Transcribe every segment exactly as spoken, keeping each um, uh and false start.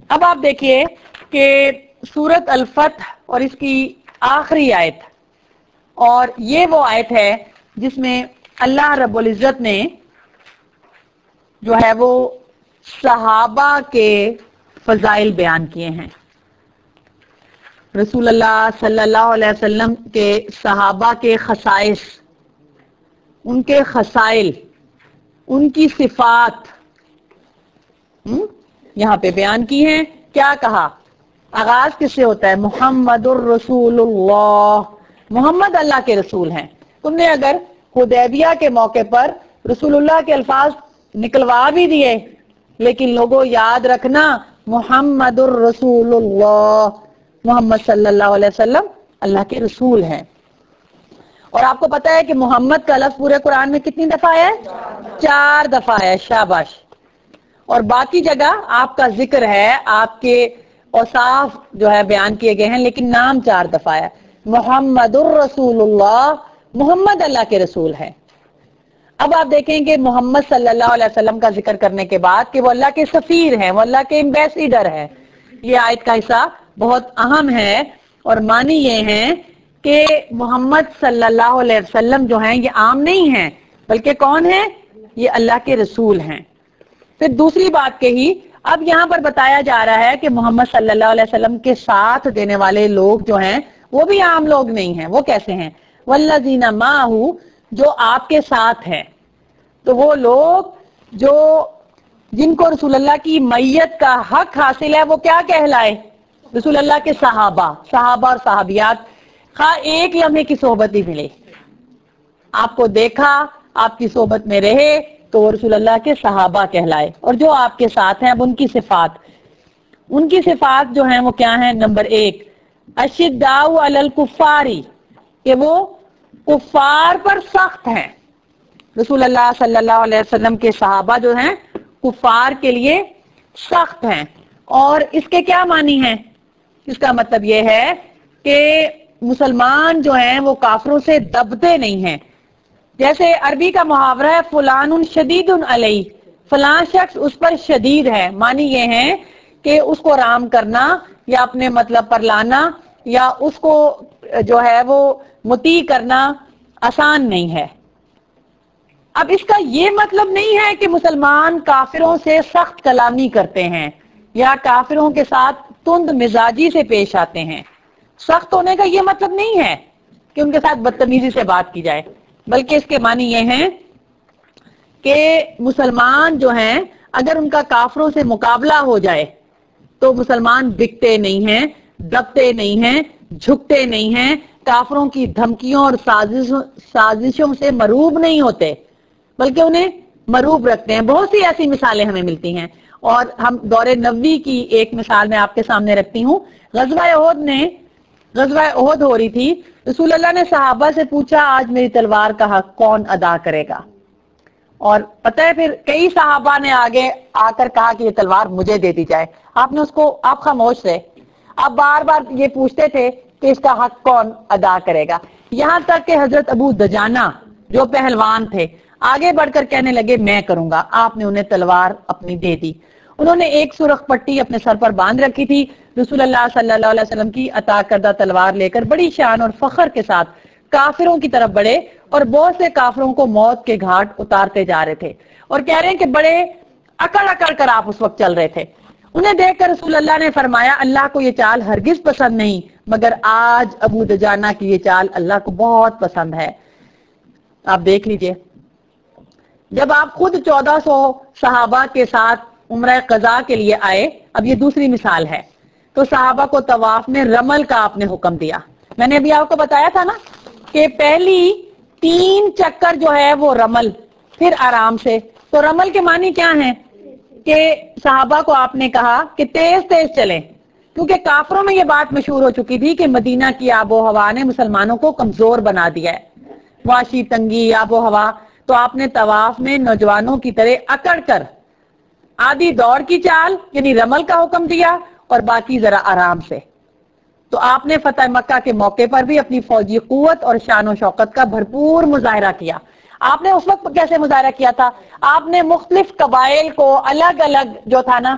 اب آپ دیکھیے کہ سورت الفتح اور اس کی آخری آیت، اور یہ وہ آیت ہے جس میں اللہ رب العزت نے جو ہے وہ صحابہ کے فضائل بیان کیے ہیں. رسول اللہ صلی اللہ علیہ وسلم کے صحابہ کے خصائص، ان کے خصائل، ان کی صفات یہاں پہ بیان کی ہیں. کیا کہا؟ آغاز کس سے ہوتا ہے؟ محمد الرسول اللہ، محمد اللہ کے رسول ہیں. تم نے اگر حدیبیہ کے موقع پر رسول اللہ کے الفاظ نکلوا بھی دیے، لیکن لوگوں یاد رکھنا محمد الرسول اللہ، محمد صلی اللہ علیہ وسلم اللہ کے رسول ہیں. اور آپ کو پتا ہے کہ محمد کا لفظ پورے قرآن میں کتنی دفعہ ہے؟ چار دفعہ ہے. شاباش. اور باقی جگہ آپ کا ذکر ہے، آپ کے اوصاف جو ہے بیان کیے گئے ہیں، لیکن نام چار دفعہ ہے. محمد الرسول اللہ، محمد اللہ کے رسول ہے. اب آپ دیکھیں کہ محمد صلی اللہ علیہ وسلم کا ذکر کرنے کے بعد کہ وہ اللہ کے سفیر ہیں، وہ اللہ کے ایمبیسیڈر ہیں. یہ آیت کا حصہ بہت اہم ہے، اور معنی یہ ہے کہ محمد صلی اللہ علیہ وسلم جو ہیں یہ عام نہیں ہیں، بلکہ کون ہیں؟ یہ اللہ کے رسول ہیں. پھر دوسری بات کہی، اب یہاں پر بتایا جا رہا ہے کہ محمد صلی اللہ علیہ وسلم کے ساتھ دینے والے لوگ جو ہیں وہ بھی عام لوگ نہیں ہیں. وہ کیسے ہیں؟ والذین معہ، جو آپ کے ساتھ ہیں. تو وہ لوگ جو جن کو رسول اللہ کی معیت کا حق حاصل ہے، وہ کیا کہلائے؟ رسول اللہ کے صحابہ. صحابہ اور صحابیات، خواہ ایک لمحے کی صحبت ہی ملے، آپ کو دیکھا، آپ کی صحبت میں رہے، تو وہ رسول اللہ کے صحابہ کہلائے. اور جو آپ کے ساتھ ہیں، اب ان کی صفات ان کی صفات جو ہیں وہ کیا ہیں؟ نمبر ایک، اشداء علی الکفار، کہ وہ کفار پر سخت ہیں. رسول اللہ صلی اللہ علیہ وسلم کے صحابہ جو ہیں کفار کے لیے سخت ہیں. اور اس کے کیا معنی ہیں؟ اس کا مطلب یہ ہے کہ مسلمان جو ہیں وہ کافروں سے دبتے نہیں ہیں. جیسے عربی کا محاورہ ہے فلان شدید علیہ، فلاں شخص اس پر شدید ہے. معنی یہ ہے کہ اس کو رام کرنا یا اپنے مطلب پر لانا یا اس کو جو ہے وہ مطیع کرنا آسان نہیں ہے. اب اس کا یہ مطلب نہیں ہے کہ مسلمان کافروں سے سخت کلامی کرتے ہیں یا کافروں کے ساتھ تند مزاجی سے پیش آتے ہیں. سخت ہونے کا یہ مطلب نہیں ہے کہ ان کے ساتھ بدتمیزی سے بات کی جائے، بلکہ اس کے معنی یہ ہیں کہ مسلمان جو ہیں اگر ان کا کافروں سے مقابلہ ہو جائے تو مسلمان بکتے نہیں ہیں، دبتے نہیں ہیں، جھکتے نہیں ہیں، کافروں کی دھمکیوں اور سازشوں سازشوں سے مروب نہیں ہوتے، بلکہ انہیں مروب رکھتے ہیں. بہت سی ایسی مثالیں ہمیں ملتی ہیں. اور ہم دور نبوی کی ایک مثال میں آپ کے سامنے رکھتی ہوں. غزوہ احد نے غزوہ احد ہو رہی تھی، رسول اللہ نے صحابہ سے پوچھا آج میری تلوار کا حق کون ادا کرے گا؟ اور پتہ ہے پھر کئی صحابہ نے آگے آ کر کہا کہ یہ تلوار مجھے دے دی جائے. آپ نے اس کو آپ خاموش رہے. آپ بار بار یہ پوچھتے تھے کہ اس کا حق کون ادا کرے گا، یہاں تک کہ حضرت ابو دجانہ جو پہلوان تھے آگے بڑھ کر کہنے لگے میں کروں گا. آپ نے انہیں تلوار اپنی دے دی. انہوں نے ایک سرخ پٹی اپنے سر پر باندھ رکھی تھی. رسول اللہ صلی اللہ علیہ وسلم کی عطا کردہ تلوار لے کر بڑی شان اور فخر کے ساتھ کافروں کی طرف بڑھے اور بہت سے کافروں کو موت کے گھاٹ اتارتے جا رہے تھے، اور کہہ رہے ہیں کہ بڑے اکڑ اکڑ کر آپ اس وقت چل رہے تھے. انہیں دیکھ کر رسول اللہ نے فرمایا اللہ کو یہ چال ہرگز پسند نہیں، مگر آج ابو دجانہ کی یہ چال اللہ کو بہت پسند ہے. آپ دیکھ لیجئے، جب آپ خود چودہ سو صحابہ کے ساتھ عمرہ قضاء کے لیے آئے، اب یہ دوسری مثال ہے، تو صحابہ کو طواف میں رمل کا آپ نے حکم دیا. میں نے ابھی آپ کو بتایا تھا نا کہ پہلی تین چکر جو ہے وہ رمل، پھر آرام سے. تو رمل کے معنی کیا ہیں؟ کہ صحابہ کو آپ نے کہا کہ تیز تیز چلیں، کیونکہ کافروں میں یہ بات مشہور ہو چکی تھی کہ مدینہ کی آب و ہوا نے مسلمانوں کو کمزور بنا دیا ہے، معاشی تنگی، آب و ہوا. تو آپ نے طواف میں نوجوانوں کی طرح اکڑ کر آدھی دوڑ کی چال یعنی رمل کا حکم دیا اور باقی ذرا آرام سے. تو آپ نے فتح مکہ کے موقع پر بھی اپنی فوجی قوت اور شان و شوکت کا بھرپور مظاہرہ کیا. آپ نے اس وقت کیسے مظاہرہ کیا تھا؟ آپ نے مختلف قبائل کو الگ الگ جو تھا نا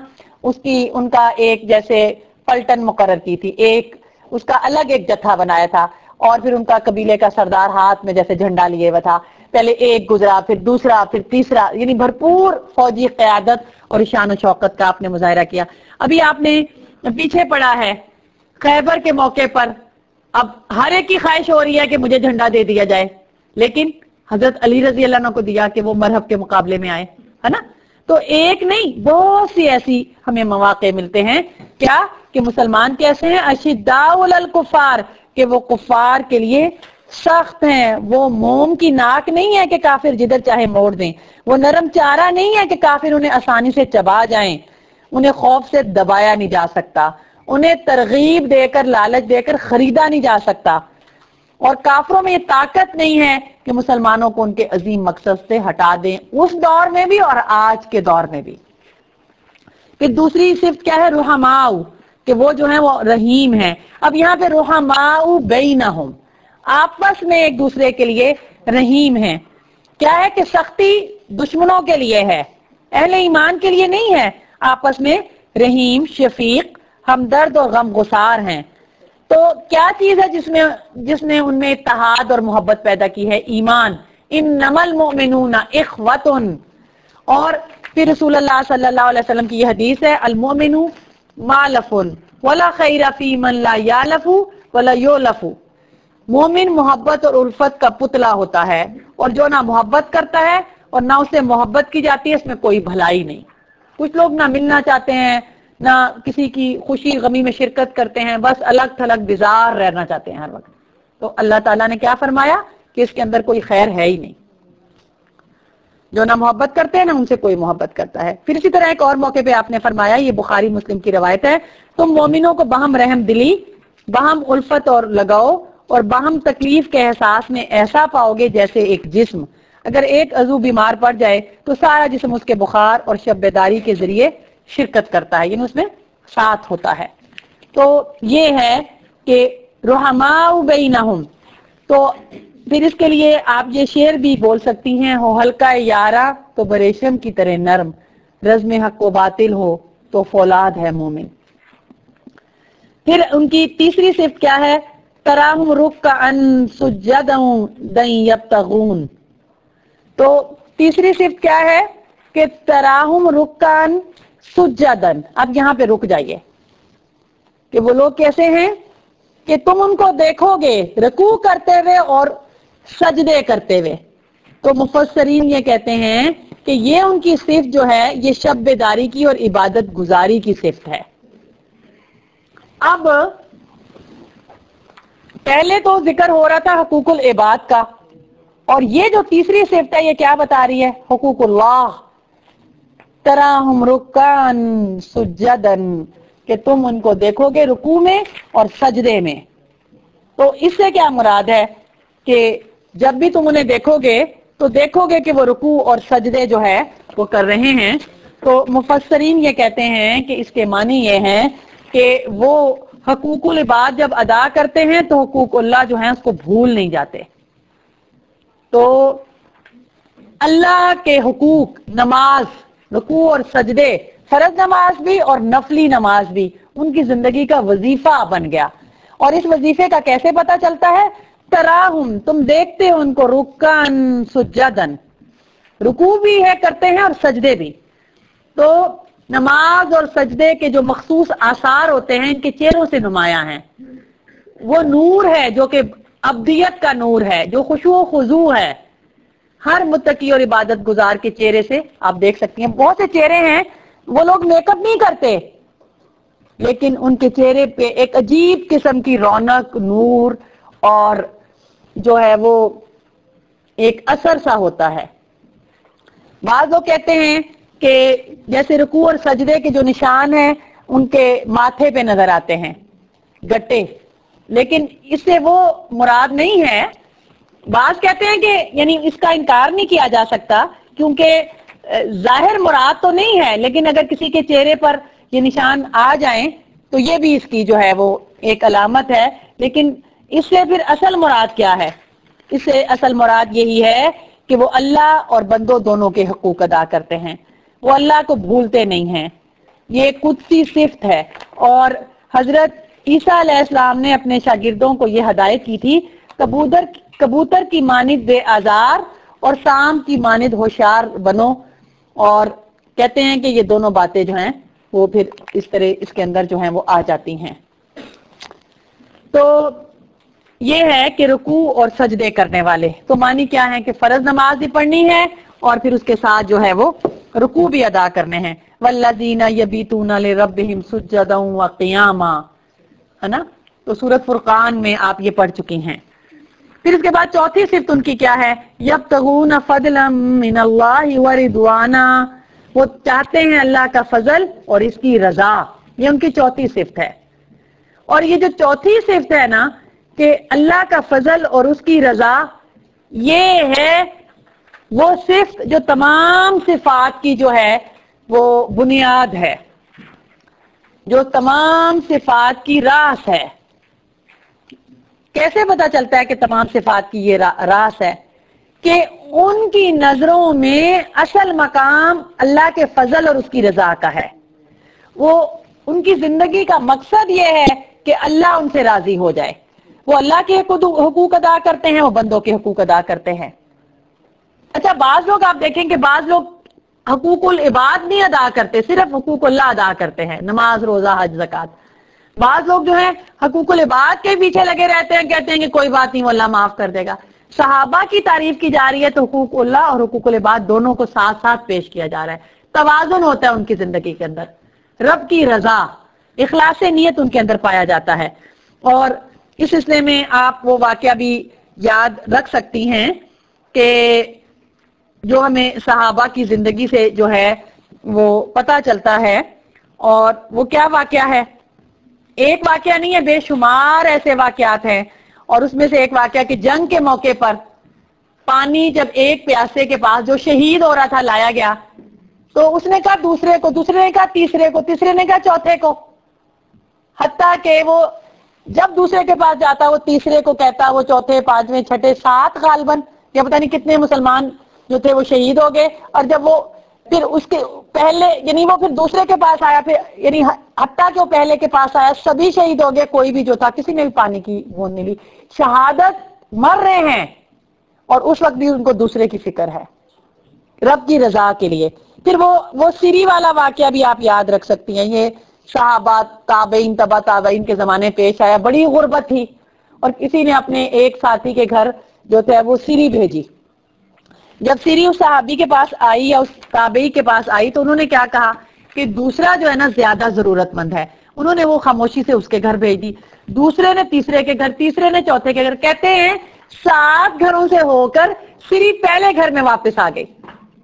اس کی ان کا ایک جیسے پلٹن مقرر کی تھی، ایک اس کا الگ ایک جتھا بنایا تھا، اور پھر ان کا قبیلے کا سردار ہاتھ میں جیسے جھنڈا لیے ہوا تھا، پہلے ایک گزرا پھر دوسرا پھر تیسرا، یعنی بھرپور فوجی قیادت اور شان و شوکت کا آپ نے مظاہرہ کیا۔ ابھی آپ نے پیچھے پڑا ہے خیبر کے موقع پر، اب ہر ایک کی خواہش ہو رہی ہے کہ مجھے جھنڈا دے دیا جائے، لیکن حضرت علی رضی اللہ عنہ کو دیا کہ وہ مرحب کے مقابلے میں آئے، ہے نا؟ تو ایک نہیں بہت سی ایسی ہمیں مواقع ملتے ہیں کیا کہ مسلمان کیسے ہیں، اشداء علی الکفار، کہ وہ کفار کے لیے سخت ہیں، وہ موم کی ناک نہیں ہے کہ کافر جدھر چاہے موڑ دیں، وہ نرم چارہ نہیں ہے کہ کافر انہیں آسانی سے چبا جائیں، انہیں خوف سے دبایا نہیں جا سکتا، انہیں ترغیب دے کر لالچ دے کر خریدا نہیں جا سکتا، اور کافروں میں یہ طاقت نہیں ہے کہ مسلمانوں کو ان کے عظیم مقصد سے ہٹا دیں، اس دور میں بھی اور آج کے دور میں بھی۔ پھر دوسری صفت کیا ہے، رحماؤ، کہ وہ جو ہے وہ رحیم ہے۔ اب یہاں پہ رحماؤ بینہم، آپس میں ایک دوسرے کے لیے رحیم ہے۔ کیا ہے کہ سختی دشمنوں کے لیے ہے، اہل ایمان کے لیے نہیں ہے، آپس میں رحیم، شفیق، ہمدرد اور غم گسار ہیں۔ تو کیا چیز ہے جس میں جس نے ان میں اتحاد اور محبت پیدا کی ہے؟ ایمان، انما المؤمنون اخوۃ، اور پھر رسول اللہ صلی اللہ علیہ وسلم کی یہ حدیث ہے، المؤمن مالف ولا خیر فی من لا یالف ولا یولف، مومن محبت اور الفت کا پتلا ہوتا ہے، اور جو نہ محبت کرتا ہے اور نہ اسے محبت کی جاتی ہے اس میں کوئی بھلائی نہیں۔ کچھ لوگ نہ ملنا چاہتے ہیں، نہ کسی کی خوشی غمی میں شرکت کرتے ہیں، بس الگ تھلگ بیزار رہنا چاہتے ہیں ہر وقت۔ تو اللہ تعالیٰ نے کیا فرمایا کہ اس کے اندر کوئی خیر ہے ہی نہیں، جو نہ محبت کرتے ہیں نہ ان سے کوئی محبت کرتا ہے۔ پھر اسی طرح ایک اور موقع پہ آپ نے فرمایا، یہ بخاری مسلم کی روایت ہے، تم مومنوں کو باہم رحم دلی، باہم الفت اور لگاؤ اور باہم تکلیف کے احساس میں ایسا پاؤ گے جیسے ایک جسم اگر ایک عضو بیمار پڑ جائے تو سارا جسم اس کے بخار اور شب بیداری کے ذریعے شرکت کرتا ہے، یعنی اس میں ساتھ ہوتا ہے۔ تو یہ ہے کہ رحماء بینہم۔ تو پھر اس کے لیے آپ یہ شعر بھی بول سکتی ہیں، ہو ہلکا یارا تو بریشم کی طرح نرم، رزم حق و باطل ہو تو فولاد ہے مومن۔ پھر ان کی تیسری صفت کیا ہے، تراہم رکعن سجدا دن یبتغون۔ تو تیسری صفت کیا ہے کہ تراہم رکعن سجدن۔ اب یہاں پہ رک جائیے کہ وہ لوگ کیسے ہیں کہ تم ان کو دیکھو گے رکوع کرتے ہوئے اور سجدے کرتے ہوئے۔ تو مفسرین یہ کہتے ہیں کہ یہ ان کی صفت جو ہے یہ شب بیداری کی اور عبادت گزاری کی صفت ہے۔ اب پہلے تو ذکر ہو رہا تھا حقوق العباد کا، اور یہ جو تیسری صفت ہے یہ کیا بتا رہی ہے، حقوق اللہ، تراہم رکعن سجدن، کہ تم ان کو دیکھو گے رکوع میں اور سجدے میں۔ تو اس سے کیا مراد ہے کہ جب بھی تم انہیں دیکھو گے تو دیکھو گے کہ وہ رکوع اور سجدے جو ہے وہ کر رہے ہیں۔ تو مفسرین یہ کہتے ہیں کہ اس کے معنی یہ ہیں کہ وہ حقوق العباد جب ادا کرتے ہیں تو حقوق اللہ جو ہیں اس کو بھول نہیں جاتے۔ تو اللہ کے حقوق، نماز، رکوع اور سجدے، فرض نماز بھی اور نفلی نماز بھی ان کی زندگی کا وظیفہ بن گیا۔ اور اس وظیفے کا کیسے پتہ چلتا ہے، تراہم، تم دیکھتے ہو ان کو رکعن سجدن، رکوع بھی ہے کرتے ہیں اور سجدے بھی۔ تو نماز اور سجدے کے جو مخصوص آثار ہوتے ہیں ان کے چہروں سے نمایاں ہیں۔ وہ نور ہے جو کہ ابدیت کا نور ہے، جو خشوع و خضوع ہے، ہر متقی اور عبادت گزار کے چہرے سے آپ دیکھ سکتی ہیں۔ بہت سے چہرے ہیں وہ لوگ میک اپ نہیں کرتے لیکن ان کے چہرے پہ ایک عجیب قسم کی رونق، نور اور جو ہے وہ ایک اثر سا ہوتا ہے۔ بعض لوگ کہتے ہیں کہ جیسے رکوع اور سجدے کے جو نشان ہیں ان کے ماتھے پہ نظر آتے ہیں گٹے، لیکن اس سے وہ مراد نہیں ہے۔ بعض کہتے ہیں کہ یعنی اس کا انکار نہیں کیا جا سکتا کیونکہ ظاہر مراد تو نہیں ہے، لیکن اگر کسی کے چہرے پر یہ نشان آ جائیں تو یہ بھی اس کی جو ہے وہ ایک علامت ہے۔ لیکن اس سے پھر اصل مراد کیا ہے، اس سے اصل مراد یہی ہے کہ وہ اللہ اور بندوں دونوں کے حقوق ادا کرتے ہیں، وہ اللہ کو بھولتے نہیں ہیں، یہ قدسی صفت ہے، اور حضرت عیسیٰ علیہ السلام نے اپنے شاگردوں کو یہ ہدایت کی تھی، کبوتر کبوتر کی مانند بے آزار اور سام کی مانند ہوشیار بنو، اور کہتے ہیں کہ یہ دونوں باتیں جو ہیں وہ پھر اس طرح اس کے اندر جو ہیں وہ آ جاتی ہیں۔ تو یہ ہے کہ رکوع اور سجدے کرنے والے، تو معنی کیا ہے کہ فرض نماز بھی پڑھنی ہے اور پھر اس کے ساتھ جو ہے وہ رکوع بھی ادا کرنے ہیں۔ والذین یبیتون لربہم سجدا وقیاما، ہے نا، تو سورۃ فرقان میں آپ یہ پڑھ چکی ہیں۔ پھر اس کے بعد چوتھی صفت ان کی کیا ہے؟ یبتغون فضلا من اللہ ورضوانا، وہ چاہتے ہیں اللہ کا فضل اور اس کی رضا، یہ ان کی چوتھی صفت ہے۔ اور یہ جو چوتھی صفت ہے نا کہ اللہ کا فضل اور اس کی رضا، یہ ہے وہ صفت جو تمام صفات کی جو ہے وہ بنیاد ہے، جو تمام صفات کی راس ہے۔ کیسے پتا چلتا ہے کہ تمام صفات کی یہ راس ہے؟ کہ ان کی نظروں میں اصل مقام اللہ کے فضل اور اس کی رضا کا ہے۔ وہ ان کی زندگی کا مقصد یہ ہے کہ اللہ ان سے راضی ہو جائے، وہ اللہ کے حقوق ادا کرتے ہیں، وہ بندوں کے حقوق ادا کرتے ہیں۔ اچھا، بعض لوگ آپ دیکھیں کہ بعض لوگ حقوق العباد نہیں ادا کرتے، صرف حقوق اللہ ادا کرتے ہیں، نماز، روزہ، حج، زکوٰۃ۔ بعض لوگ جو ہیں حقوق العباد کے پیچھے لگے رہتے ہیں، کہتے ہیں کہ کوئی بات نہیں، وہ اللہ معاف کر دے گا۔ صحابہ کی تعریف کی جا رہی ہے تو حقوق اللہ اور حقوق العباد دونوں کو ساتھ ساتھ پیش کیا جا رہا ہے، توازن ہوتا ہے ان کی زندگی کے اندر، رب کی رضا، اخلاص نیت ان کے اندر پایا جاتا ہے۔ اور اس سلسلے میں آپ وہ واقعہ بھی یاد رکھ سکتی ہیں کہ جو ہمیں صحابہ کی زندگی سے جو ہے وہ پتہ چلتا ہے، اور وہ کیا واقعہ ہے؟ ایک واقعہ نہیں ہے، بے شمار ایسے واقعات ہیں، اور اس میں سے ایک واقعہ کہ جنگ کے موقع پر پانی جب ایک پیاسے کے پاس جو شہید ہو رہا تھا لایا گیا، تو اس نے کہا دوسرے کو، دوسرے نے کہا تیسرے کو، تیسرے نے کہا چوتھے کو، حتیٰ کہ وہ جب دوسرے کے پاس جاتا وہ تیسرے کو کہتا، وہ چوتھے، پانچویں، چھٹے، سات غالباً یا پتہ نہیں کتنے مسلمان جو تھے وہ شہید ہو گئے۔ اور جب وہ پھر اس کے پہلے یعنی وہ پھر دوسرے کے پاس آیا، پھر یعنی حتیٰ کہ وہ پہلے کے پاس آیا، سبھی شہید ہو گئے، کوئی بھی جو تھا کسی نے بھی پانی کی بوند نہیں لی، شہادت مر رہے ہیں، اور اس وقت بھی ان کو دوسرے کی فکر ہے رب کی رضا کے لیے۔ پھر وہ وہ سری والا واقعہ بھی آپ یاد رکھ سکتی ہیں، یہ صحابہ، تابعین، تبع تابعین کے زمانے پیش آیا، بڑی غربت تھی اور کسی نے اپنے ایک ساتھی کے گھر جو تھے وہ سری بھیجی۔ جب سری اس صحابی کے پاس آئی یا اس تابعی کے پاس آئی تو انہوں نے کیا کہا کہ دوسرا جو ہے نا زیادہ ضرورت مند ہے، انہوں نے وہ خاموشی سے اس کے گھر بھیج دی، دوسرے نے تیسرے کے گھر، تیسرے نے چوتھے کے گھر، کہتے ہیں سات گھروں سے ہو کر سری پہلے گھر میں واپس آ گئی،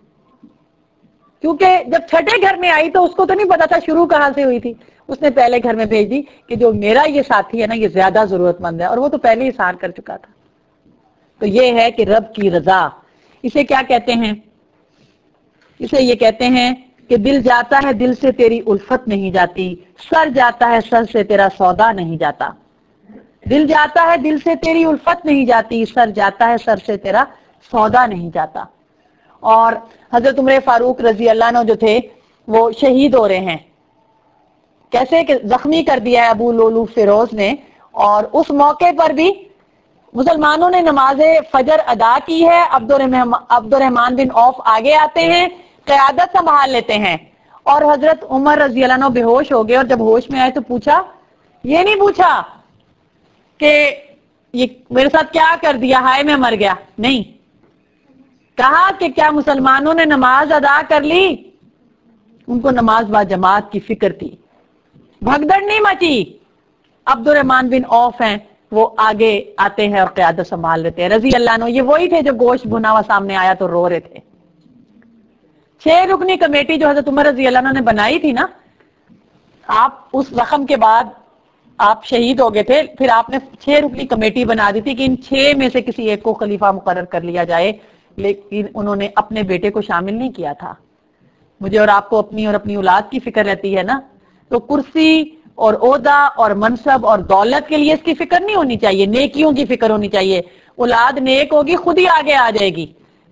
کیونکہ جب چھٹے گھر میں آئی تو اس کو تو نہیں پتا تھا شروع کہاں سے ہوئی تھی، اس نے پہلے گھر میں بھیج دی کہ جو میرا یہ ساتھی ہے نا یہ زیادہ ضرورت مند ہے، اور وہ تو پہلے ہی سار کر چکا تھا۔ تو یہ ہے کہ رب کی رضا، اسے کیا کہتے ہیں؟ اسے یہ کہتے ہیں کہ دل جاتا ہے دل سے تیری الفت نہیں جاتی، سر جاتا ہے سر سے تیرا سودا نہیں جاتا۔ دل جاتا ہے دل سے تیری الفت نہیں جاتی، سر جاتا ہے سر سے تیرا سودا نہیں جاتا۔ اور حضرت عمر فاروق رضی اللہ عنہ جو تھے وہ شہید ہو رہے ہیں، کیسے کہ زخمی کر دیا ہے ابو لولو فیروز نے، اور اس موقع پر بھی مسلمانوں نے نماز فجر ادا کی ہے، عبد الرحمن بن عوف آگے آتے ہیں، قیادت سنبھال لیتے ہیں، اور حضرت عمر رضی اللہ عنہ بے ہوش ہو گئے، اور جب ہوش میں آئے تو پوچھا، یہ نہیں پوچھا کہ یہ میرے ساتھ کیا کر دیا، ہائے میں مر گیا، نہیں، کہا کہ کیا مسلمانوں نے نماز ادا کر لی؟ ان کو نماز با جماعت کی فکر تھی، بھگدڑ نہیں مچی۔ عبد الرحمن بن عوف ہیں وہ آگے آتے ہیں اور قیادت سنبھال لیتے ہیں رضی اللہ عنہ، یہ وہی تھے جو گوشت بھنا ہوا سامنے آیا تو رو رہے تھے۔ چھ رکنی کمیٹی جو حضرت عمر رضی اللہ عنہ نے بنائی تھی نا، آپ اس زخم کے بعد آپ شہید ہو گئے تھے، پھر آپ نے چھ رکنی کمیٹی بنا دی تھی کہ ان چھ میں سے کسی ایک کو خلیفہ مقرر کر لیا جائے، لیکن انہوں نے اپنے بیٹے کو شامل نہیں کیا تھا۔ مجھے اور آپ کو اپنی اور اپنی اولاد کی فکر رہتی ہے نا، تو کرسی اور عہدہ اور منصب اور دولت کے لیے اس کی فکر نہیں ہونی چاہیے، نیکیوں کی فکر ہونی چاہیے۔ اولاد نیک ہوگی خود ہی آگے آ جائے گی،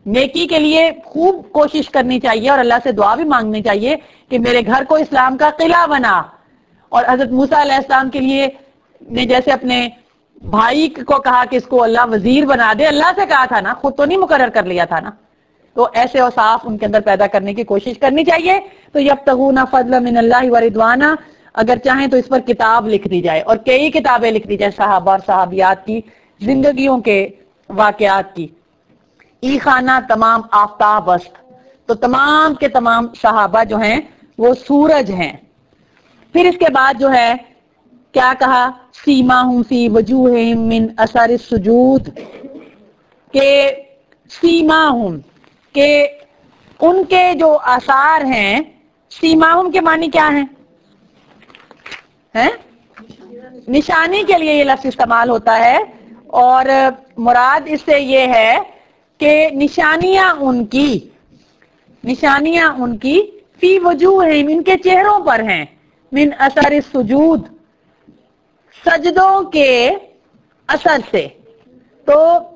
نیکی کے لیے خوب کوشش کرنی چاہیے اور اللہ سے دعا بھی مانگنی چاہیے کہ میرے گھر کو اسلام کا قلعہ بنا. اور حضرت موسیٰ علیہ السلام کے لیے نے جیسے اپنے بھائی کو کہا کہ اس کو اللہ وزیر بنا دے, اللہ سے کہا تھا نا, خود تو نہیں مقرر کر لیا تھا نا. تو ایسے اوصاف ان کے اندر پیدا کرنے کی کوشش کرنی چاہیے. تو یبتغون فضلا من اللہ ورضوانا, اگر چاہیں تو اس پر کتاب لکھ دی جائے, اور کئی کتابیں لکھ دی جائے صحابہ اور صحابیات کی زندگیوں کے واقعات کی. ای خانہ تمام آفتاب وسط, تو تمام کے تمام صحابہ جو ہیں وہ سورج ہیں. پھر اس کے بعد جو ہے کیا کہا, سیماہم فی وجوہہم من اثر السجود, کہ سیماہم کہ ان کے جو آثار ہیں, سیماہم کے معنی کیا ہیں؟ ہیں نشانی کے لیے یہ لفظ استعمال ہوتا ہے, اور مراد اس سے یہ ہے کہ نشانیاں ان کی نشانیاں ان کی فی وجوہہم ان کے چہروں پر ہیں, من اثر السجود سجدوں کے اثر سے. تو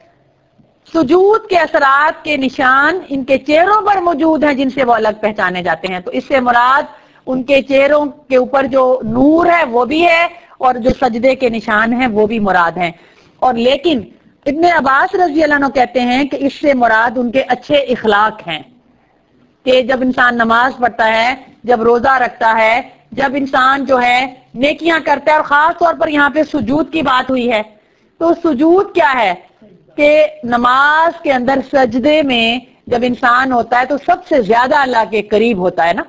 سجود کے اثرات کے نشان ان کے چہروں پر موجود ہیں جن سے وہ الگ پہچانے جاتے ہیں. تو اس سے مراد ان کے چہروں کے اوپر جو نور ہے وہ بھی ہے, اور جو سجدے کے نشان ہیں وہ بھی مراد ہیں. اور لیکن ابن عباس رضی اللہ عنہ کہتے ہیں کہ اس سے مراد ان کے اچھے اخلاق ہیں, کہ جب انسان نماز پڑھتا ہے, جب روزہ رکھتا ہے, جب انسان جو ہے نیکیاں کرتا ہے, اور خاص طور پر یہاں پہ سجود کی بات ہوئی ہے, تو سجود کیا ہے کہ نماز کے اندر سجدے میں جب انسان ہوتا ہے تو سب سے زیادہ اللہ کے قریب ہوتا ہے نا.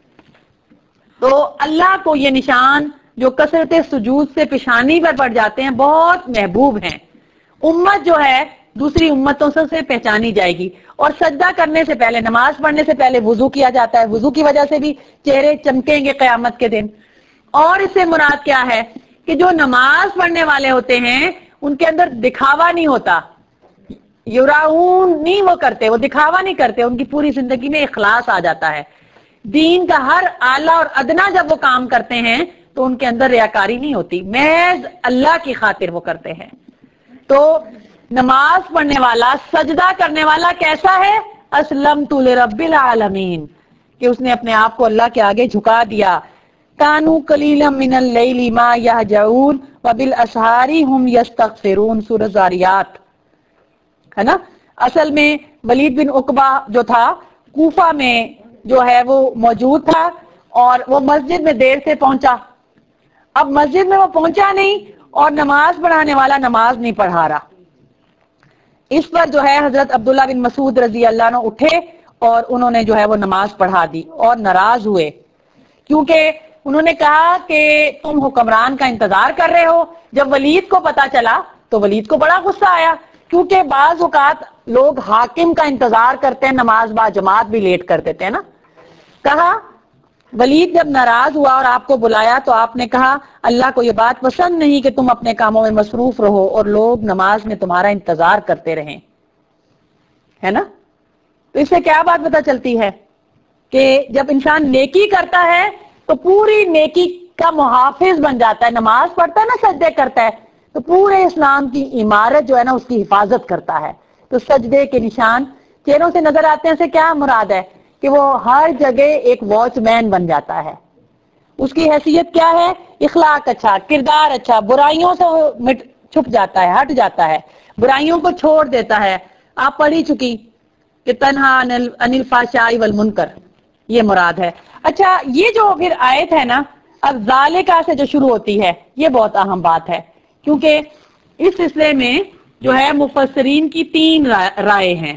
تو اللہ کو یہ نشان جو کثرت سجود سے پیشانی پر پڑ جاتے ہیں بہت محبوب ہیں. امت جو ہے دوسری امتوں سے پہچانی جائے گی. اور سجدہ کرنے سے پہلے, نماز پڑھنے سے پہلے وضو کیا جاتا ہے, وضو کی وجہ سے بھی چہرے چمکیں گے قیامت کے دن. اور اس سے مراد کیا ہے کہ جو نماز پڑھنے والے ہوتے ہیں ان کے اندر دکھاوا نہیں ہوتا, یراؤن نہیں وہ کرتے, وہ دکھاوا نہیں کرتے, ان کی پوری زندگی میں اخلاص آ جاتا ہے. دین کا ہر اعلیٰ اور ادنا جب وہ کام کرتے ہیں تو ان کے اندر ریاکاری نہیں ہوتی, محض اللہ کی خاطر وہ کرتے ہیں. تو نماز پڑھنے والا, سجدہ کرنے والا کیسا ہے؟ اسلمت لرب العالمین, کہ اس نے اپنے آپ کو اللہ کے آگے جھکا دیا. کانوا قلیلا من اللیل ما یہجعون وبالاسحار هم یستغفرون, سورہ زاریات ہے نا. اصل میں ولید بن عقبہ جو تھا کوفہ میں جو ہے وہ موجود تھا, اور وہ مسجد میں دیر سے پہنچا. اب مسجد میں وہ پہنچا نہیں اور نماز پڑھانے والا نماز نہیں پڑھا رہا. اس پر جو ہے حضرت عبداللہ بن مسعود رضی اللہ عنہ اٹھے اور انہوں نے جو ہے وہ نماز پڑھا دی, اور ناراض ہوئے کیونکہ انہوں نے کہا کہ تم حکمران کا انتظار کر رہے ہو. جب ولید کو پتا چلا تو ولید کو بڑا غصہ آیا, کیونکہ بعض اوقات لوگ حاکم کا انتظار کرتے ہیں, نماز با جماعت بھی لیٹ کر دیتے ہیں نا. کہا ولید جب ناراض ہوا اور آپ کو بلایا تو آپ نے کہا اللہ کو یہ بات پسند نہیں کہ تم اپنے کاموں میں مصروف رہو اور لوگ نماز میں تمہارا انتظار کرتے رہیں, ہے نا. تو اس سے کیا بات پتہ چلتی ہے کہ جب انسان نیکی کرتا ہے تو پوری نیکی کا محافظ بن جاتا ہے. نماز پڑھتا ہے نا, سجدے کرتا ہے, تو پورے اسلام کی عمارت جو ہے نا اس کی حفاظت کرتا ہے. تو سجدے کے نشان چہروں سے نظر آتے ہیں, سے کیا مراد ہے کہ وہ ہر جگہ ایک واچ مین بن جاتا ہے. اس کی حیثیت کیا ہے؟ اخلاق اچھا, کردار اچھا, برائیوں سے وہ مٹ چھپ جاتا ہے, ہٹ جاتا ہے, برائیوں کو چھوڑ دیتا ہے. آپ پڑھی چکی کہ تنہا عن الفحشاء والمنکر, یہ مراد ہے. اچھا, یہ جو پھر آیت ہے نا اب ذالکہ سے جو شروع ہوتی ہے, یہ بہت اہم بات ہے, کیونکہ اس سلسلے میں جو ہے مفسرین کی تین رائے ہیں.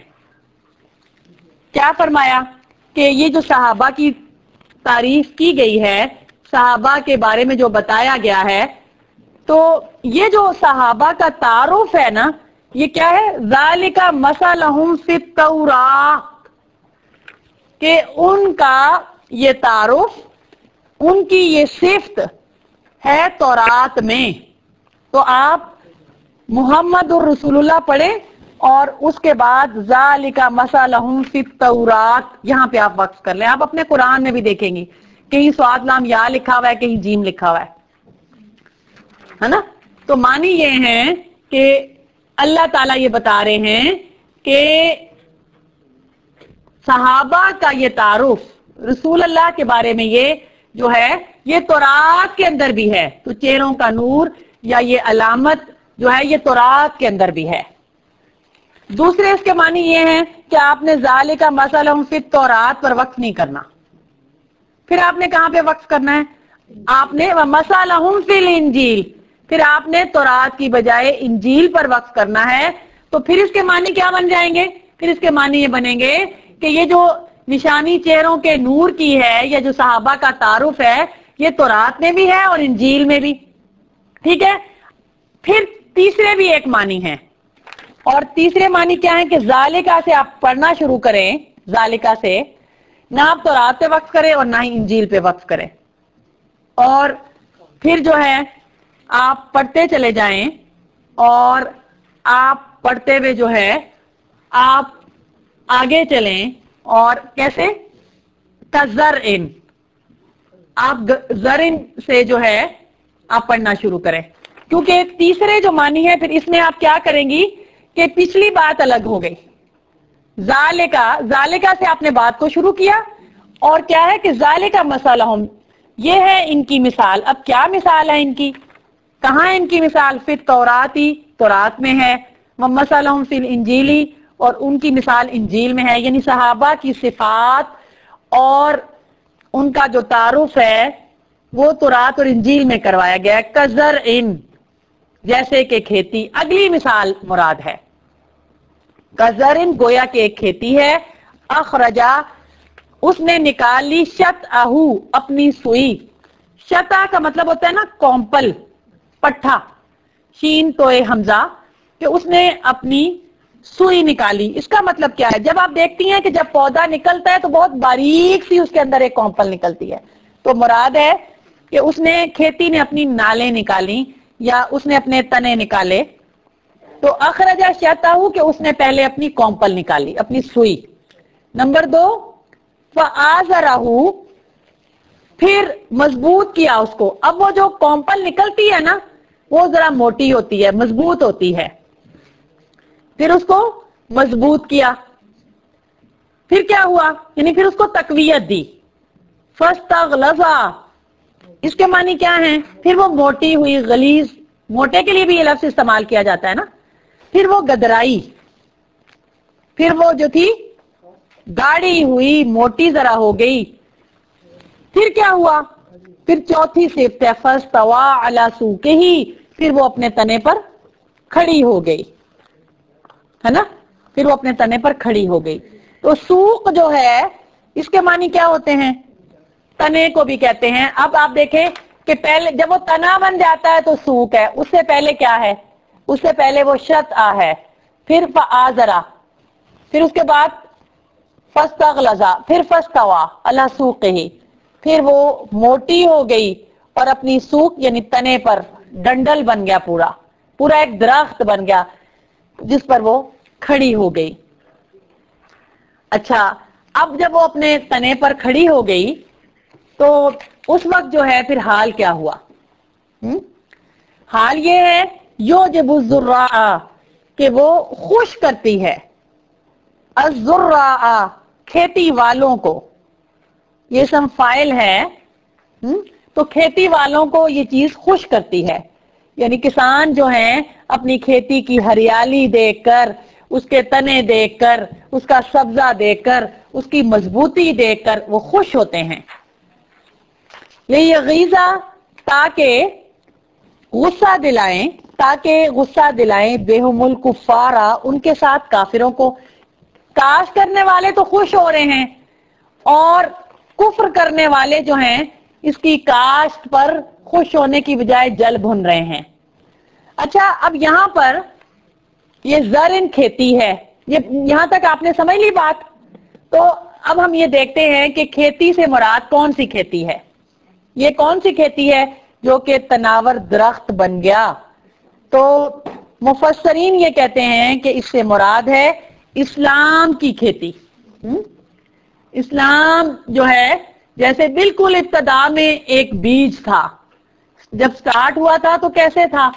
کیا فرمایا کہ یہ جو صحابہ کی تعریف کی گئی ہے, صحابہ کے بارے میں جو بتایا گیا ہے, تو یہ جو صحابہ کا تعارف ہے نا, یہ کیا ہے؟ ذالکہ مثلہم فی التوراۃ, کہ ان کا یہ تعارف, ان کی یہ صفت ہے تورات میں. تو آپ محمد الرسول اللہ پڑھے اور اس کے بعد ذالکہ مثلہم فی التوراۃ, یہاں پہ آپ وقف کر لیں. آپ اپنے قرآن میں بھی دیکھیں گی کہیں صاد لام یا لکھا ہوا ہے, کہیں جیم لکھا ہوا ہے, ہے نا. تو معنی یہ ہے کہ اللہ تعالیٰ یہ بتا رہے ہیں کہ सहाबा का ये तारुफ रसूल अल्लाह के बारे में ये जो है ये तौरात के अंदर भी है। तो चेहरों का नूर या ये अलामत जो है ये तौरात के अंदर भी है। दूसरे इसके मानी ये हैं कि आपने ज़ालिका मसलहुम फित तौरात पर वक्फ नहीं करना। फिर आपने कहां पे वक्फ करना है? आपने मसलहुम फिल इंजील, फिर आपने तौरात की बजाय इंजील पर वक्फ करना है। तो फिर इसके मानी क्या बन जाएंगे? फिर इसके मानी ये बनेंगे कि ये जो निशानी चेहरों के नूर की है या जो सहाबा का तारुफ है ये तौरात में भी है और इंजील में भी। ठीक है। फिर तीसरे भी एक मानी है, और तीसरे मानी क्या है कि जालिका से आप पढ़ना शुरू करें, जालिका से ना आप तौरात पे वक्फ करें और ना ही इंजील पे वक्फ करें, और फिर जो है आप पढ़ते चले जाएं और आप पढ़ते हुए जो है आप आगे चलें। और कैसे? तजर इन, आप जरिन से जो है आप पढ़ना शुरू करें, क्योंकि तीसरे जो मानी है फिर इसमें आप क्या करेंगी कि पिछली बात अलग हो गई। जालिका, जालिका से आपने बात को शुरू किया और क्या है कि जालिका मसलहुम, ये है इनकी मिसाल। अब क्या मिसाल है इनकी? कहां है इनकी मिसाल? फिर तौराती, तौरात में है, व मसलहुम फिल इंजीली, और उनकी मिसाल इंजील में है। यानी सहाबा की सिफात और उनका जो तारुफ है वो तौरात और इंजील में करवाया गया है। कजर इन, जैसे कि खेती। अगली मिसाल मुराद है कजरिन, गोया की एक खेती है। अखरजा, उसने निकाली, शत आहू, अपनी सुई। शता का मतलब होता है ना कॉम्पल, पट्ठा, शीन तोए हमजा, कि उसने अपनी सुई निकाली। इसका मतलब क्या है? जब आप देखती हैं कि जब पौधा निकलता है तो बहुत बारीक सी उसके अंदर एक कॉम्पल निकलती है, तो मुराद है कि उसने, खेती ने अपनी नालें निकाली या उसने अपने तने निकाले। तो अखरजा शताहू कि उसने पहले अपनी कॉम्पल निकाली, अपनी सुई। नंबर दो, फआज़रहू, फिर मजबूत किया उसको। अब वो जो कॉम्पल निकलती है ना वो जरा मोटी होती है, मजबूत होती है, फिर उसको मजबूत किया। फिर क्या हुआ? यानी फिर उसको तकवीयत दी। फस्तगलज़ा, इसके मानी क्या है? फिर वो मोटी हुई, गलीज, मोटे के लिए भी ये लफ्ज इस्तेमाल किया जाता है ना। फिर वो गदराई, फिर वो जो थी गाढ़ी हुई, मोटी जरा हो गई। फिर क्या हुआ? फिर चौथी सिफ्त है फस्तवा अला सूकिही, फिर वो अपने तने पर खड़ी हो गई, है ना। फिर वो अपने तने पर खड़ी हो गई। तो सूक जो है इसके मानी क्या होते हैं? तने को भी कहते हैं। अब आप देखें कि पहले जब वो तना बन जाता है तो सूक है, उससे पहले क्या है? उससे पहले वो शत आ है, फिर फआज़रा, फिर उसके बाद फस्तगलज़ा, फिर फस्तवा अला सूकिही, फिर वो मोटी हो गई और अपनी सूक यानी तने पर डंडल बन गया, पूरा पूरा एक दरख्त बन गया जिस पर वो खड़ी हो गई। अच्छा, अब जब वो अपने तने पर खड़ी हो गई तो उस वक्त जो है फिर हाल क्या हुआ? हुँ? हाल ये है युजिबुज़्ज़ुर्रा, कि वो खुश करती है, अज़्ज़ुर्रा, खेती वालों को। ये सम फाइल है। हुँ? तो खेती वालों को ये चीज खुश करती है, यानी किसान जो हैं अपनी खेती की हरियाली देखकर, उसके तने देखकर, उसका सब्जा देखकर, उसकी मजबूती देखकर वो खुश होते हैं। ये गीजा, ताकि गुस्सा दिलाएं, ताकि गुस्सा दिलाएं बेहुमुल कुफारा, उनके साथ काफिरों को। काश करने वाले तो खुश हो रहे हैं और कुफ्र करने वाले जो हैं इसकी काश्त पर खुश होने की बजाय जल भुन रहे हैं। अच्छा, अब यहां पर ये ज़रिन खेती है, ये यहां तक आपने समझ ली बात। तो अब हम ये देखते हैं कि खेती से मुराद कौन सी खेती है? ये कौन सी खेती है जो कि तनावर दरख्त बन गया? तो मुफस्सरीन ये कहते हैं कि इससे मुराद है इस्लाम की खेती। हुँ? इस्लाम जो है जैसे बिल्कुल इब्तदा में एक बीज था, जब स्टार्ट हुआ था तो कैसे था?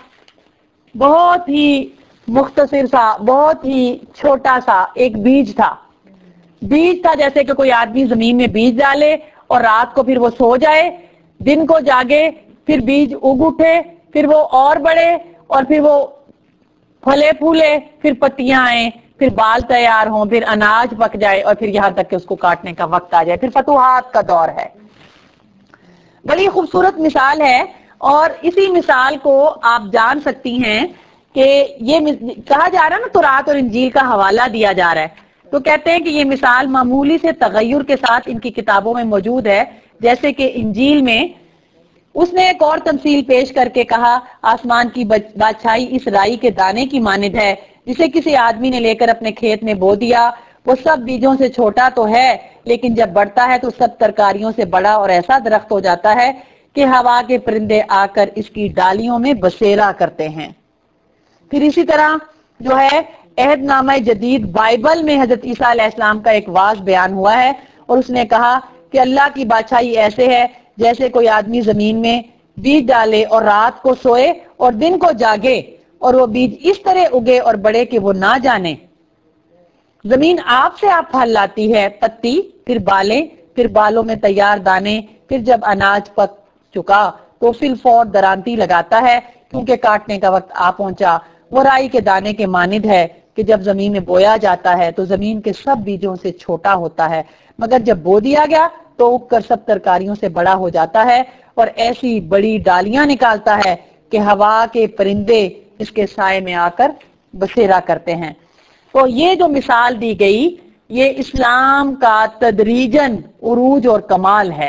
बहुत ही मुख्तसर सा, बहुत ही छोटा सा एक बीज था। बीज था जैसे कि कोई आदमी जमीन में बीज डाले और रात को फिर वो सो जाए, दिन को जागे, फिर बीज उग उठे, फिर वो और बढ़े और फिर वो फले फूले, फिर पत्तियां आए, फिर बाल तैयार हों, फिर अनाज पक जाए और फिर यहां तक कि उसको काटने का वक्त आ जाए, फिर फतूहात का दौर है। बड़ी खूबसूरत मिसाल है और इसी मिसाल को आप जान सकती हैं कि ये कहा जा रहा है ना, तौरात और इंजील का हवाला दिया जा रहा है, तो कहते हैं कि ये मिसाल मामूली से तगय्युर के साथ इनकी किताबों में मौजूद है। जैसे कि इंजील में उसने एक और तमसील पेश करके कहा, आसमान की बादशाही इस राई के दाने की मानिद है जिसे किसी आदमी ने लेकर अपने खेत में बो दिया। वो सब बीजों से छोटा तो है, लेकिन जब बढ़ता है तो सब तरकारियों से बड़ा और ऐसा दरख्त हो जाता है कि हवा के परिंदे आकर इसकी डालियों में बसेरा करते हैं। फिर इसी तरह जो है अहदनामा जदीद बाइबल में हजरत ईसा अलैहिस्सलाम का एक वाज बयान हुआ है और उसने कहा कि अल्लाह की बादशाही ऐसे है जैसे कोई आदमी जमीन में बीज डाले और रात को सोए और दिन को जागे और वो बीज इस तरह उगे और बढ़े कि वो ना जाने। जमीन आप से आप फल लाती है, पत्ती, फिर बालें, फिर बालों में तैयार दाने, फिर जब अनाज पक चुका तो फिल फौर दरांती लगाता है क्योंकि काटने का वक्त आ पहुंचा। वो राई के दाने के मानिद है कि जब जमीन में बोया जाता है तो जमीन के सब बीजों से छोटा होता है, मगर जब बो दिया गया तो उगकर सब तरकारियों से बड़ा हो जाता है और ऐसी बड़ी डालियां निकालता है कि हवा के परिंदे इसके साए में आकर बसेरा करते हैं। तो ये जो मिसाल दी गई ये इस्लाम का तदरीजन उरूज और कमाल है।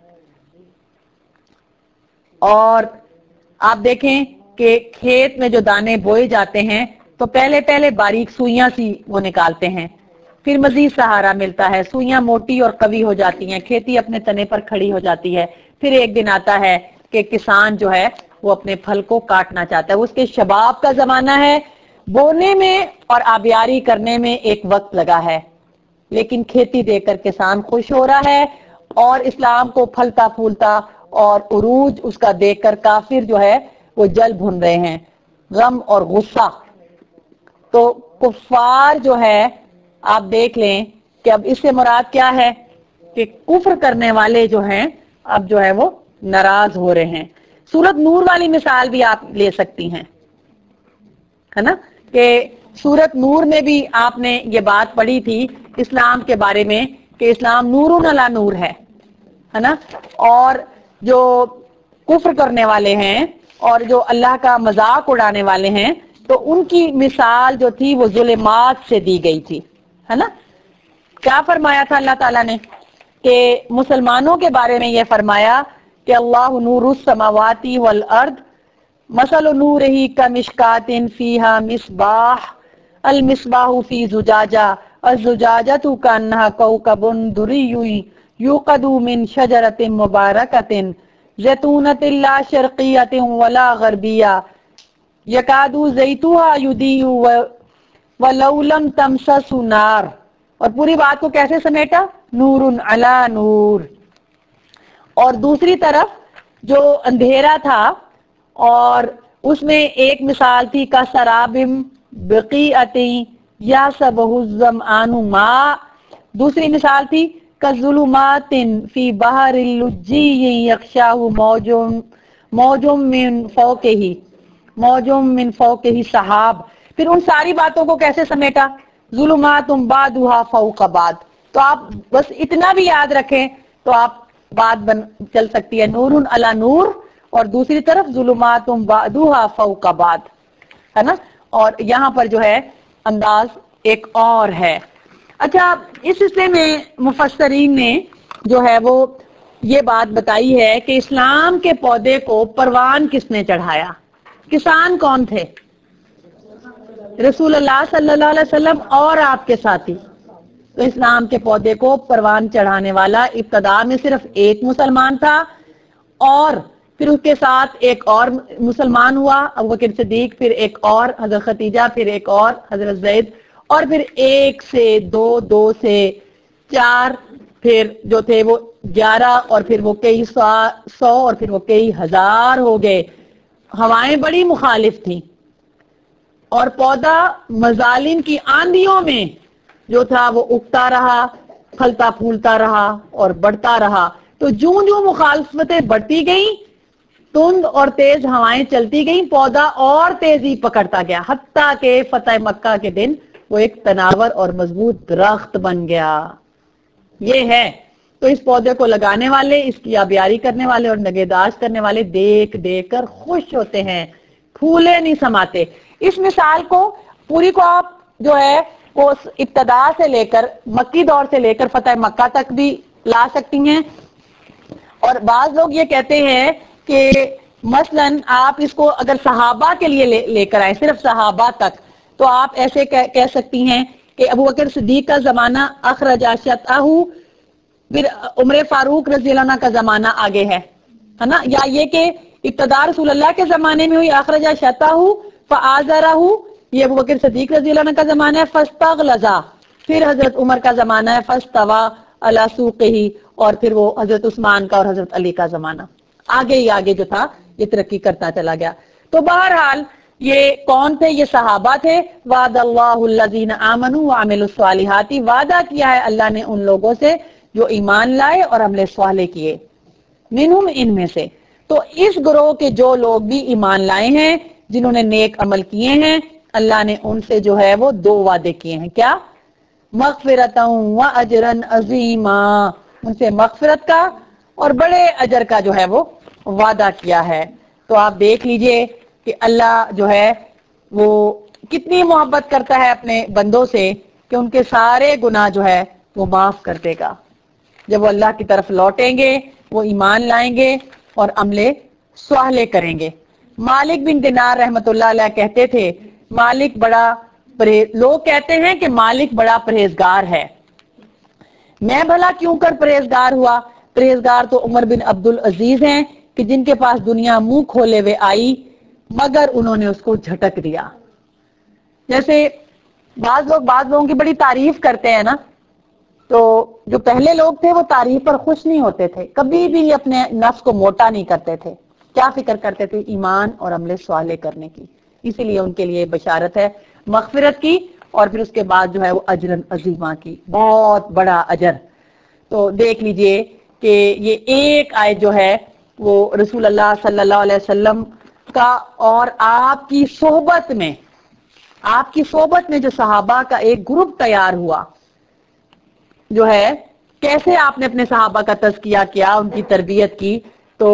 और आप देखें कि खेत में जो दाने बोए जाते हैं तो पहले पहले बारीक सुइयां सी वो निकालते हैं, फिर मजीद सहारा मिलता है, सुइयां मोटी और कवी हो जाती हैं, खेती अपने तने पर खड़ी हो जाती है। फिर एक दिन आता है कि किसान जो है वो अपने फल को काटना चाहता है, उसके शबाब का जमाना है, बोने में और आबियारी करने में एक वक्त लगा है, लेकिन खेती देकर किसान खुश हो रहा है और इस्लाम को फलता फूलता और उरूज उसका देखकर काफिर जो है वो जल भुन रहे हैं, गम और गुस्सा। तो कुफार जो है आप देख लें कि अब इससे मुराद क्या है कि कुफ्र करने वाले जो हैं अब जो है वो नाराज हो रहे हैं। सूरत नूर वाली मिसाल भी आप ले सकती हैं, है ना, कि सूरत नूर में भी आपने ये बात पढ़ी थी इस्लाम के बारे में कि इस्लाम नूरुन अला नूर है, है ना, और जो कुफ्र करने वाले हैं और जो अल्लाह का मजाक उड़ाने वाले हैं तो उनकी मिसाल जो थी वो जुल्मात से दी गई थी, है ना। क्या फरमाया था अल्लाह ताला ने कि मुसलमानों के बारे में ये फरमाया कि अल्लाह नूरुस समावाती वल अर्द मसल नूरिही कमिशकातिन फीहा मिसबाह अल मिसबाहु फी जुजाजा अज़ुजाजतु कन्नहा कौकबुन दुरियुन युक़दु मिन शजरतिन मुबारकतिन ज़ैतूनतिन ला शर्क़िय्यतिन वला ग़रबिय्या यकादु ज़ैतुहा युदियु वलौ लम तमससहु नार। और पूरी बात को कैसे समेटा, नूरुन अला नूर। और दूसरी तरफ जो अंधेरा था और उसमें एक मिसाल थी का सराबिम बक़ीअती या सबहुज़्ज़म आनु मा, दूसरी मिसाल थी कज़ुलुमातिन फी बहरिल लुज्जी यग़शाहु मौजुम मौजुम मिन फ़ौक़िही मौजुम मिन फ़ौक़िही सहाब। फिर उन सारी बातों को कैसे समेटा, ज़ुलुमातुम बादुहा फ़ौक़ बाद। तो आप बस इतना भी याद रखें तो आप बात बन चल सकती है, नूरुन अला नूर और दूसरी तरफ ज़ुलुमातुम बादुहा फ़ौक़ बाद, है ना। और यहाँ पर जो है अंदाज एक और है। अच्छा, इस हिस्से में मुफस्सरीन ने जो है वो ये बात बताई है कि इस्लाम के पौधे को परवान किसने चढ़ाया, किसान कौन थे, रसूलुल्लाह सल्लल्लाहु अलैहि वसल्लम और आपके साथी। तो इस्लाम के पौधे को परवान चढ़ाने वाला इब्तदा में सिर्फ एक मुसलमान था और फिर उसके साथ एक और मुसलमान हुआ अबू बकर सिद्दीक, फिर एक और हजरत खतीजा, फिर एक और हजरत ज़ैद, और फिर एक से दो, दो से चार, फिर जो थे वो ग्यारह, और फिर वो कई सौ और फिर वो कई हजार हो गए। हवाएं बड़ी मुखालिफ थी और पौधा मजालिम की आंधियों में جو تھا وہ اگتا رہا، پھلتا پھولتا رہا اور بڑھتا رہا۔ تو جوں جوں مخالفتیں بڑھتی گئیں، تند اور تیز ہوائیں چلتی گئیں، پودا اور تیزی پکڑتا گیا، حتیٰ کہ فتح مکہ کے دن وہ ایک تناور اور مضبوط درخت بن گیا۔ یہ ہے تو اس پودے کو لگانے والے، اس کی آبیاری کرنے والے اور نگہداشت کرنے والے دیکھ دیکھ کر خوش ہوتے ہیں، پھولے نہیں سماتے۔ اس مثال کو پوری کو آپ جو ہے وہ ابتدا سے لے کر مکی دور سے لے کر فتح مکہ تک بھی لا سکتی ہیں۔ اور بعض لوگ یہ کہتے ہیں کہ مثلاً آپ اس کو اگر صحابہ کے لیے لے, لے کر آئیں، صرف صحابہ تک، تو آپ ایسے کہہ سکتی ہیں کہ ابو بکر صدیق کا زمانہ اخرج شطأہ، پھر عمر فاروق رضی اللہ عنہ کا زمانہ آگے ہے ہے نا، یا یہ کہ ابتدا رسول اللہ کے زمانے میں ہوئی اخرج شطأہ فآزرہ، یہ ابو بکر صدیق رضی اللہ عنہ کا زمانہ ہے، فاستغلظ، پھر حضرت عمر کا زمانہ ہے، فاستوى علی سوقہ، اور پھر وہ حضرت عثمان کا اور حضرت علی کا زمانہ، آگے ہی آگے جو تھا یہ ترقی کرتا چلا گیا۔ تو بہرحال یہ کون تھے؟ یہ صحابہ تھے۔ وعد اللہ الذین آمنوا وعملوا الصالحات، وعدہ کیا ہے اللہ نے ان لوگوں سے جو ایمان لائے اور عمل صالح کیے، منہم، ان میں سے۔ تو اس گروہ کے جو لوگ بھی ایمان لائے ہیں، جنہوں نے نیک عمل کیے ہیں، اللہ نے ان سے جو ہے وہ دو وعدے کیے ہیں۔ کیا؟ مغفرتا و اجرا عظیما، ان سے مغفرت کا اور بڑے اجر کا جو ہے وہ وعدہ کیا ہے۔ تو آپ دیکھ لیجئے کہ اللہ جو ہے وہ کتنی محبت کرتا ہے اپنے بندوں سے کہ ان کے سارے گناہ جو ہے وہ معاف کر دے گا۔ جب وہ اللہ کی طرف لوٹیں گے، وہ ایمان لائیں گے اور عمل صالح کریں گے۔ مالک بن دینار رحمت اللہ علیہ کہتے تھے، مالک بڑا پرہیز، لوگ کہتے ہیں کہ مالک بڑا پرہیزگار ہے، میں بھلا کیوں کر پرہیزگار ہوا؟ پرہیزگار تو عمر بن عبد العزیز ہیں کہ جن کے پاس دنیا منہ کھولے ہوئے آئی مگر انہوں نے اس کو جھٹک دیا۔ جیسے بعض لوگ بعض لوگوں کی بڑی تعریف کرتے ہیں نا، تو جو پہلے لوگ تھے وہ تعریف پر خوش نہیں ہوتے تھے، کبھی بھی اپنے نفس کو موٹا نہیں کرتے تھے، کیا فکر کرتے تھے؟ ایمان اور عمل صالح کرنے کی۔ اسی لیے ان کے لیے بشارت ہے مغفرت کی، اور پھر اس کے بعد جو ہے وہ اجر عظیمہ کی، بہت بڑا اجر۔ تو دیکھ لیجئے کہ یہ ایک آیت جو ہے وہ رسول اللہ صلی اللہ علیہ وسلم کا اور آپ کی صحبت میں، آپ کی صحبت میں جو صحابہ کا ایک گروپ تیار ہوا، جو ہے کیسے آپ نے اپنے صحابہ کا تزکیہ کیا، ان کی تربیت کی، تو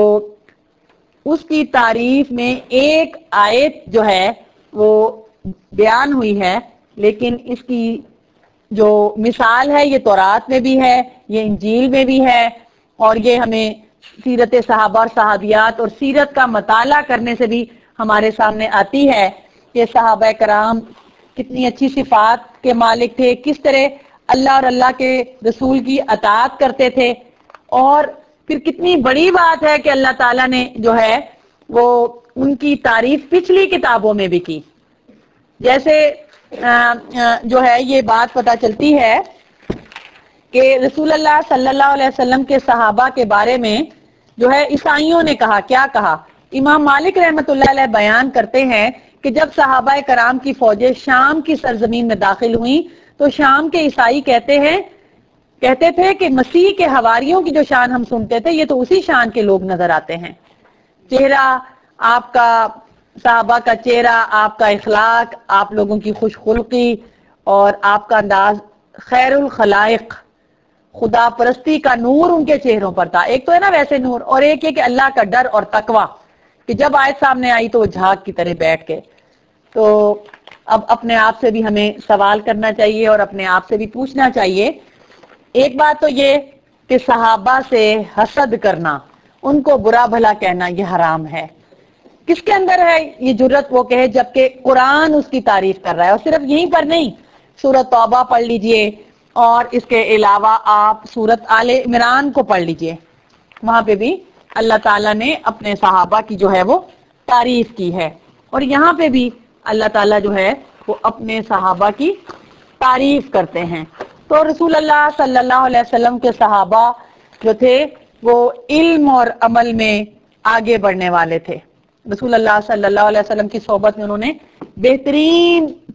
اس کی تعریف میں ایک آیت جو ہے وہ بیان ہوئی ہے، لیکن اس کی جو مثال ہے یہ تورات میں بھی ہے، یہ انجیل میں بھی ہے، اور یہ ہمیں سیرت صحابہ اور صحابیات اور سیرت کا مطالعہ کرنے سے بھی ہمارے سامنے آتی ہے کہ صحابہ کرام کتنی اچھی صفات کے مالک تھے، کس طرح اللہ اور اللہ کے رسول کی اطاعت کرتے تھے، اور پھر کتنی بڑی بات ہے کہ اللہ تعالیٰ نے جو ہے وہ ان کی تعریف پچھلی کتابوں میں بھی کی۔ جیسے جو ہے یہ بات پتہ چلتی ہے کہ رسول اللہ صلی اللہ علیہ وسلم کے صحابہ کے بارے میں جو ہے عیسائیوں نے کہا، کیا کہا؟ امام مالک رحمت اللہ علیہ بیان کرتے ہیں کہ جب صحابہ کرام کی فوجیں شام کی سرزمین میں داخل ہوئیں تو شام کے عیسائی کہتے ہیں کہتے تھے کہ مسیح کے حواریوں کی جو شان ہم سنتے تھے، یہ تو اسی شان کے لوگ نظر آتے ہیں۔ چہرہ آپ کا، صحابہ کا چہرہ، آپ کا اخلاق، آپ لوگوں کی خوش خلقی اور آپ کا انداز، خیر الخلائق، خدا پرستی کا نور ان کے چہروں پر تھا۔ ایک تو ہے نا ویسے نور، اور ایک یہ کہ اللہ کا ڈر اور تقوی، کہ جب آیت سامنے آئی تو وہ جھاگ کی طرح بیٹھ گئے۔ تو اب اپنے آپ سے بھی ہمیں سوال کرنا چاہیے اور اپنے آپ سے بھی پوچھنا چاہیے۔ ایک بات تو یہ کہ صحابہ سے حسد کرنا، ان کو برا بھلا کہنا، یہ حرام ہے۔ کس کے اندر ہے یہ جرت وہ کہے جبکہ قرآن اس کی تعریف کر رہا ہے؟ اور صرف یہیں پر نہیں، سورۃ توبہ پڑھ لیجئے، اور اس کے علاوہ آپ سورۃ آل عمران کو پڑھ لیجئے، وہاں پہ بھی اللہ تعالیٰ نے اپنے صحابہ کی جو ہے وہ تعریف کی ہے، اور یہاں پہ بھی اللہ تعالیٰ جو ہے وہ اپنے صحابہ کی تعریف کرتے ہیں۔ تو رسول اللہ صلی اللہ علیہ وسلم کے صحابہ جو تھے وہ علم اور عمل میں آگے بڑھنے والے تھے۔ رسول اللہ صلی اللہ علیہ وسلم کی صحبت میں انہوں نے بہترین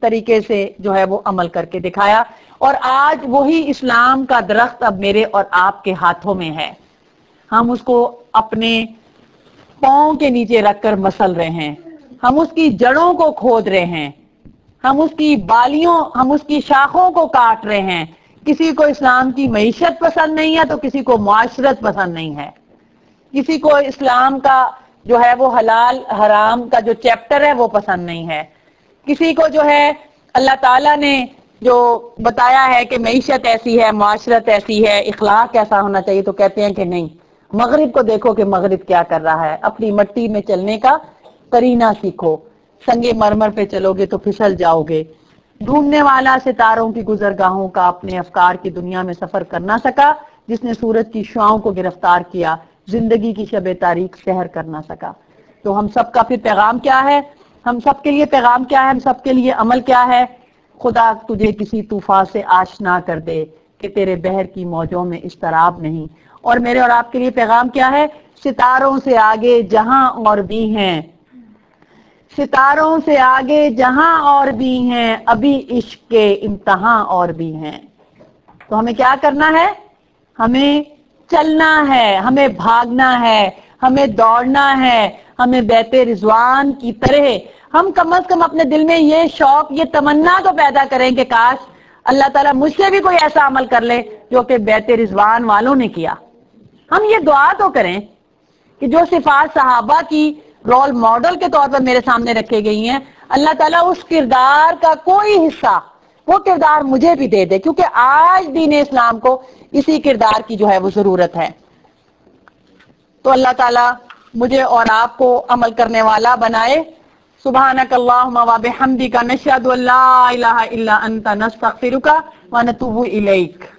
طریقے سے جو ہے وہ عمل کر کے دکھایا، اور آج وہی اسلام کا درخت اب میرے اور آپ کے ہاتھوں میں ہے. ہم اس کو اپنے پاؤں کے نیچے رکھ کر مسل رہے ہیں، ہم اس کی جڑوں کو کھود رہے ہیں، ہم اس کی بالیوں ہم اس کی شاخوں کو کاٹ رہے ہیں. کسی کو اسلام کی معیشت پسند نہیں ہے تو کسی کو معاشرت پسند نہیں ہے، کسی کو اسلام کا جو ہے وہ حلال حرام کا جو چیپٹر ہے وہ پسند نہیں ہے، کسی کو جو ہے اللہ تعالیٰ نے جو بتایا ہے کہ معیشت ایسی ہے، معاشرت ایسی ہے، اخلاق ایسا ہونا چاہیے، تو کہتے ہیں کہ نہیں. مغرب کو دیکھو کہ مغرب کیا کر رہا ہے، اپنی مٹی میں چلنے کا قرینہ سیکھو، سنگے مرمر پہ چلو گے تو پھسل جاؤ گے. ڈھونڈنے والا ستاروں کی گزرگاہوں کا اپنے افکار کی دنیا میں سفر کر نہ سکا، جس نے سورج کی شعاؤں کو گرفتار کیا زندگی کی شب تاریک سحر کر نہ سکا. تو ہم سب کا پھر پیغام کیا ہے؟ ہم سب کے لیے پیغام کیا ہے؟ ہم سب کے لیے عمل کیا ہے؟ خدا تجھے کسی طوفان سے آشنا کر دے کہ تیرے بحر کی موجوں میں اضطراب نہیں. اور میرے اور آپ کے لیے پیغام کیا ہے؟ ستاروں سے آگے جہاں اور بھی ہیں، ستاروں سے آگے جہاں اور بھی ہیں، ابھی عشق کے امتحاں اور بھی ہیں. تو ہمیں کیا کرنا ہے؟ ہمیں چلنا ہے، ہمیں بھاگنا ہے، ہمیں دوڑنا ہے، ہمیں بیت رضوان کی طرح ہم کم از کم اپنے دل میں یہ شوق، یہ تمنا تو پیدا کریں کہ کاش اللہ تعالیٰ مجھ سے بھی کوئی ایسا عمل کر لے جو کہ بیت رضوان والوں نے کیا. ہم یہ دعا تو کریں کہ جو صفات صحابہ کی رول ماڈل کے طور پر میرے سامنے رکھے گئی ہیں، اللہ تعالیٰ اس کردار کا کوئی حصہ، وہ کردار مجھے بھی دے دے، کیونکہ آج دین اسلام کو اسی کردار کی جو ہے وہ ضرورت ہے. تو اللہ تعالیٰ مجھے اور آپ کو عمل کرنے والا بنائے. سبحانک اللہم و بحمدک نشہد ان لا الہ الا انت نستغفرک و نتوب الیک.